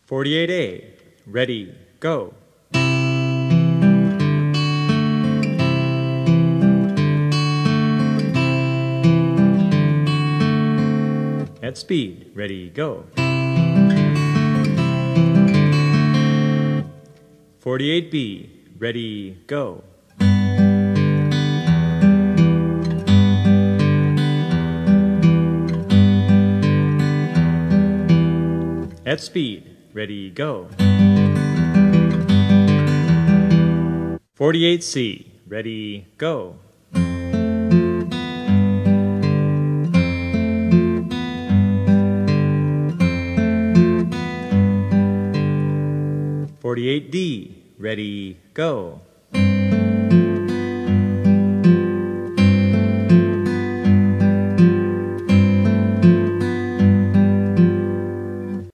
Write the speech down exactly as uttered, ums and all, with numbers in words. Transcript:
forty-eight A, ready, go. At speed, ready, go. forty-eight B, ready, go. At speed, ready, go. forty-eight C, ready, go. forty-eight D, ready, go.